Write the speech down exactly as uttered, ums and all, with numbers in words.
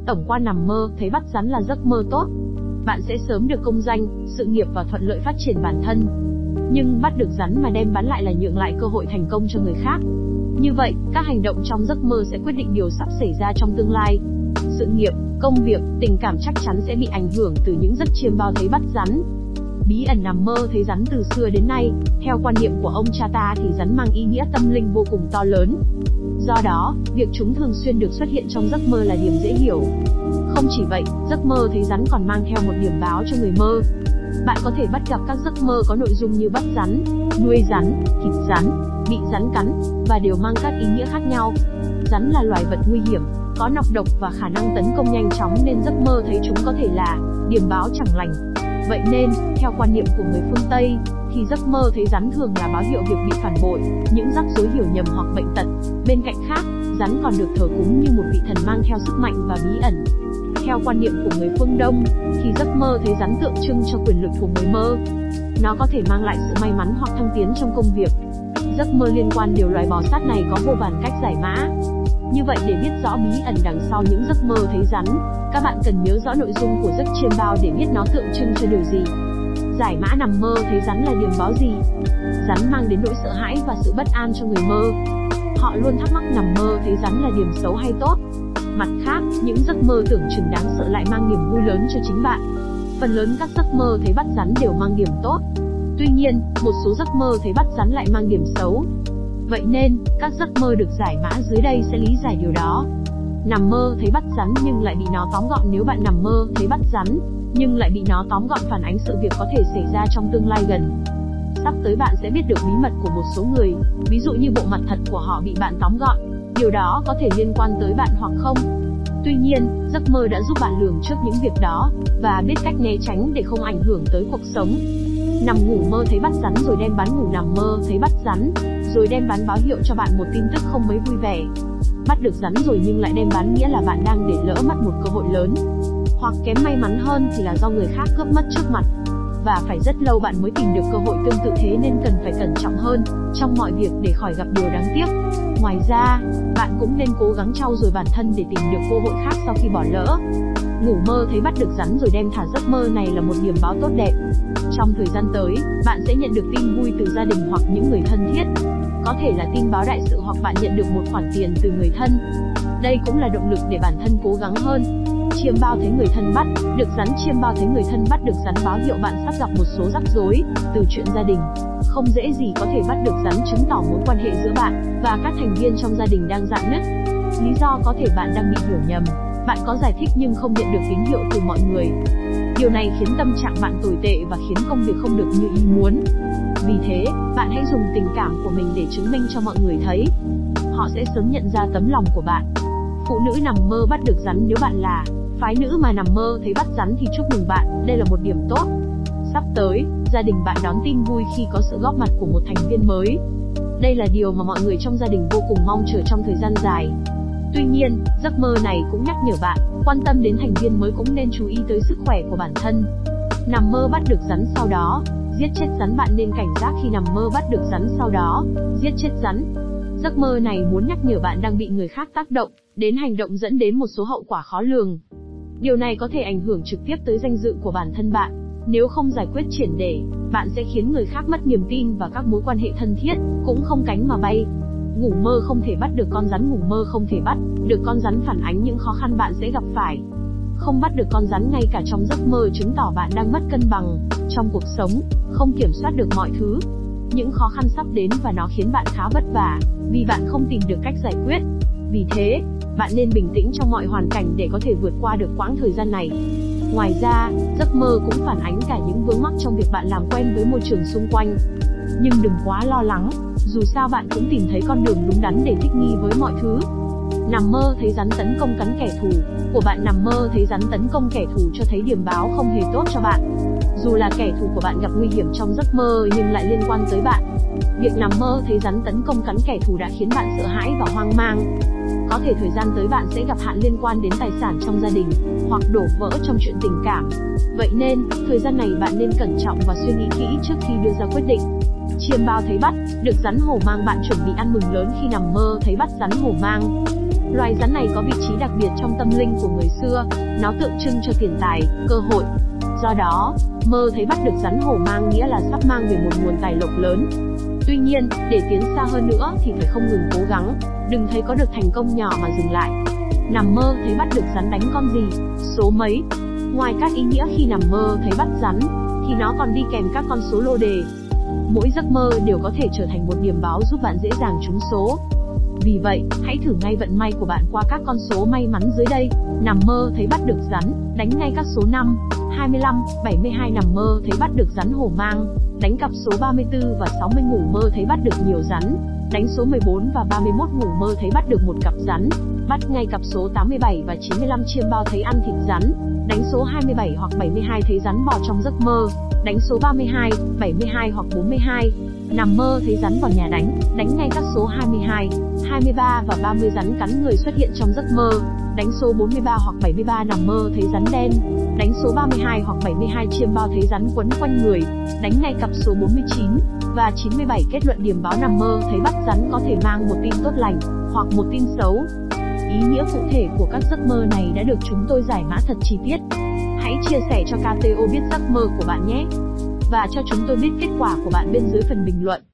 tổng quan nằm mơ thấy bắt rắn là giấc mơ tốt. Bạn sẽ sớm được công danh, sự nghiệp và thuận lợi phát triển bản thân. Nhưng bắt được rắn mà đem bán lại là nhượng lại cơ hội thành công cho người khác. Như vậy, các hành động trong giấc mơ sẽ quyết định điều sắp xảy ra trong tương lai. Sự nghiệp, công việc, tình cảm chắc chắn sẽ bị ảnh hưởng từ những giấc chiêm bao thấy bắt rắn. Bí ẩn nằm mơ thấy rắn từ xưa đến nay, theo quan niệm của ông cha ta thì rắn mang ý nghĩa tâm linh vô cùng to lớn. Do đó, việc chúng thường xuyên được xuất hiện trong giấc mơ là điểm dễ hiểu. Không chỉ vậy, giấc mơ thấy rắn còn mang theo một điểm báo cho người mơ. Bạn có thể bắt gặp các giấc mơ có nội dung như bắt rắn, nuôi rắn, thịt rắn, bị rắn cắn, và đều mang các ý nghĩa khác nhau. Rắn là loài vật nguy hiểm, có nọc độc và khả năng tấn công nhanh chóng nên giấc mơ thấy chúng có thể là điểm báo chẳng lành. Vậy nên, theo quan niệm của người phương Tây, thì giấc mơ thấy rắn thường là báo hiệu việc bị phản bội, những rắc rối hiểu nhầm hoặc bệnh tật. Bên cạnh khác, rắn còn được thờ cúng như một vị thần mang theo sức mạnh và bí ẩn. Theo quan niệm của người phương Đông, thì giấc mơ thấy rắn tượng trưng cho quyền lực của người mơ. Nó có thể mang lại sự may mắn hoặc thăng tiến trong công việc. Giấc mơ liên quan đến loài bò sát này có vô vàn cách giải mã. Như vậy để biết rõ bí ẩn đằng sau những giấc mơ thấy rắn, các bạn cần nhớ rõ nội dung của giấc chiêm bao để biết nó tượng trưng cho điều gì. Giải mã nằm mơ thấy rắn là điểm báo gì? Rắn mang đến nỗi sợ hãi và sự bất an cho người mơ. Họ luôn thắc mắc nằm mơ thấy rắn là điểm xấu hay tốt. Mặt khác, những giấc mơ tưởng chừng đáng sợ lại mang niềm vui lớn cho chính bạn. Phần lớn các giấc mơ thấy bắt rắn đều mang điểm tốt. Tuy nhiên, một số giấc mơ thấy bắt rắn lại mang điểm xấu. Vậy nên, các giấc mơ được giải mã dưới đây sẽ lý giải điều đó. Nằm mơ thấy bắt rắn nhưng lại bị nó tóm gọn. Nếu bạn nằm mơ thấy bắt rắn nhưng lại bị nó tóm gọn, phản ánh sự việc có thể xảy ra trong tương lai gần. Sắp tới bạn sẽ biết được bí mật của một số người, ví dụ như bộ mặt thật của họ bị bạn tóm gọn. Điều đó có thể liên quan tới bạn hoặc không. Tuy nhiên, giấc mơ đã giúp bạn lường trước những việc đó và biết cách né tránh để không ảnh hưởng tới cuộc sống. Nằm ngủ mơ thấy bắt rắn rồi đem bán. Ngủ nằm mơ thấy bắt rắn rồi đem bán báo hiệu cho bạn một tin tức không mấy vui vẻ. Bắt được rắn rồi nhưng lại đem bán nghĩa là bạn đang để lỡ mất một cơ hội lớn. Hoặc kém may mắn hơn thì là do người khác cướp mất trước mặt. Và phải rất lâu bạn mới tìm được cơ hội tương tự, thế nên cần phải cẩn trọng hơn trong mọi việc để khỏi gặp điều đáng tiếc. Ngoài ra, bạn cũng nên cố gắng trau dồi bản thân để tìm được cơ hội khác sau khi bỏ lỡ. Ngủ mơ thấy bắt được rắn rồi đem thả. Giấc mơ này là một điểm báo tốt đẹp. Trong thời gian tới, bạn sẽ nhận được tin vui từ gia đình hoặc những người thân thiết. Có thể là tin báo đại sự hoặc bạn nhận được một khoản tiền từ người thân. Đây cũng là động lực để bản thân cố gắng hơn. Chiêm bao thấy người thân bắt được rắn. Chiêm bao thấy người thân bắt được rắn báo hiệu bạn sắp gặp một số rắc rối từ chuyện gia đình. Không dễ gì có thể bắt được rắn, chứng tỏ mối quan hệ giữa bạn và các thành viên trong gia đình đang rạn nứt. Lý do có thể bạn đang bị hiểu nhầm. Bạn có giải thích nhưng không nhận được tín hiệu từ mọi người. Điều này khiến tâm trạng bạn tồi tệ và khiến công việc không được như ý muốn. Vì thế, bạn hãy dùng tình cảm của mình để chứng minh cho mọi người thấy. Họ sẽ sớm nhận ra tấm lòng của bạn. Phụ nữ nằm mơ bắt được rắn. Nếu bạn là phái nữ mà nằm mơ thấy bắt rắn thì chúc mừng bạn, đây là một điểm tốt. Sắp tới, gia đình bạn đón tin vui khi có sự góp mặt của một thành viên mới. Đây là điều mà mọi người trong gia đình vô cùng mong chờ trong thời gian dài. Tuy nhiên, giấc mơ này cũng nhắc nhở bạn, quan tâm đến thành viên mới cũng nên chú ý tới sức khỏe của bản thân. Nằm mơ bắt được rắn sau đó giết chết rắn. Bạn nên cảnh giác khi nằm mơ bắt được rắn sau đó giết chết rắn. Giấc mơ này muốn nhắc nhở bạn đang bị người khác tác động đến hành động dẫn đến một số hậu quả khó lường. Điều này có thể ảnh hưởng trực tiếp tới danh dự của bản thân bạn. Nếu không giải quyết triệt để, bạn sẽ khiến người khác mất niềm tin và các mối quan hệ thân thiết cũng không cánh mà bay. Ngủ mơ không thể bắt được con rắn. Ngủ mơ không thể bắt được con rắn phản ánh những khó khăn bạn sẽ gặp phải. Không bắt được con rắn ngay cả trong giấc mơ chứng tỏ bạn đang mất cân bằng trong cuộc sống, không kiểm soát được mọi thứ. Những khó khăn sắp đến và nó khiến bạn khá vất vả, vì bạn không tìm được cách giải quyết. Vì thế, bạn nên bình tĩnh trong mọi hoàn cảnh để có thể vượt qua được quãng thời gian này. Ngoài ra, giấc mơ cũng phản ánh cả những vướng mắc trong việc bạn làm quen với môi trường xung quanh. Nhưng đừng quá lo lắng, dù sao bạn cũng tìm thấy con đường đúng đắn để thích nghi với mọi thứ. Nằm mơ thấy rắn tấn công cắn kẻ thù của bạn. Nằm mơ thấy rắn tấn công kẻ thù cho thấy điểm báo không hề tốt cho bạn. Dù là kẻ thù của bạn gặp nguy hiểm trong giấc mơ nhưng lại liên quan tới bạn. Việc nằm mơ thấy rắn tấn công cắn kẻ thù đã khiến bạn sợ hãi và hoang mang. Có thể thời gian tới bạn sẽ gặp hạn liên quan đến tài sản trong gia đình, hoặc đổ vỡ trong chuyện tình cảm. Vậy nên, thời gian này bạn nên cẩn trọng và suy nghĩ kỹ trước khi đưa ra quyết định. Chiêm bao thấy bắt được rắn hổ mang. Bạn chuẩn bị ăn mừng lớn khi nằm mơ thấy bắt rắn hổ mang. Loài rắn này có vị trí đặc biệt trong tâm linh của người xưa, nó tượng trưng cho tiền tài, cơ hội. Do đó, mơ thấy bắt được rắn hổ mang nghĩa là sắp mang về một nguồn tài lộc lớn. Tuy nhiên, để tiến xa hơn nữa thì phải không ngừng cố gắng, đừng thấy có được thành công nhỏ mà dừng lại. Nằm mơ thấy bắt được rắn đánh con gì, số mấy. Ngoài các ý nghĩa khi nằm mơ thấy bắt rắn, thì nó còn đi kèm các con số lô đề. Mỗi giấc mơ đều có thể trở thành một điểm báo giúp bạn dễ dàng trúng số. Vì vậy, hãy thử ngay vận may của bạn qua các con số may mắn dưới đây. Nằm mơ thấy bắt được rắn, đánh ngay các số năm, hai mươi lăm, bảy mươi hai. Nằm mơ thấy bắt được rắn hổ mang, đánh cặp số ba mươi tư và sáu mươi. Ngủ mơ thấy bắt được nhiều rắn, đánh số mười bốn và ba mươi mốt. Ngủ mơ thấy bắt được một cặp rắn, bắt ngay cặp số tám mươi bảy và chín mươi lăm. Chiêm bao thấy ăn thịt rắn, đánh số hai mươi bảy hoặc bảy mươi hai. Thấy rắn bò trong giấc mơ, đánh số ba mươi hai, bảy mươi hai hoặc bốn mươi hai. Nằm mơ thấy rắn vào nhà đánh, đánh ngay các số hai mươi hai, hai mươi ba và ba mươi. Rắn cắn người xuất hiện trong giấc mơ, đánh số bốn mươi ba hoặc bảy mươi ba. Nằm mơ thấy rắn đen, đánh số ba mươi hai hoặc bảy mươi hai. Chiêm bao thấy rắn quấn quanh người, đánh ngay cặp số bốn mươi chín và chín mươi bảy. Kết luận điểm báo nằm mơ thấy bắt rắn có thể mang một tin tốt lành, hoặc một tin xấu. Ý nghĩa cụ thể của các giấc mơ này đã được chúng tôi giải mã thật chi tiết. Hãy chia sẻ cho ca tê o biết giấc mơ của bạn nhé. Và cho chúng tôi biết kết quả của bạn bên dưới phần bình luận.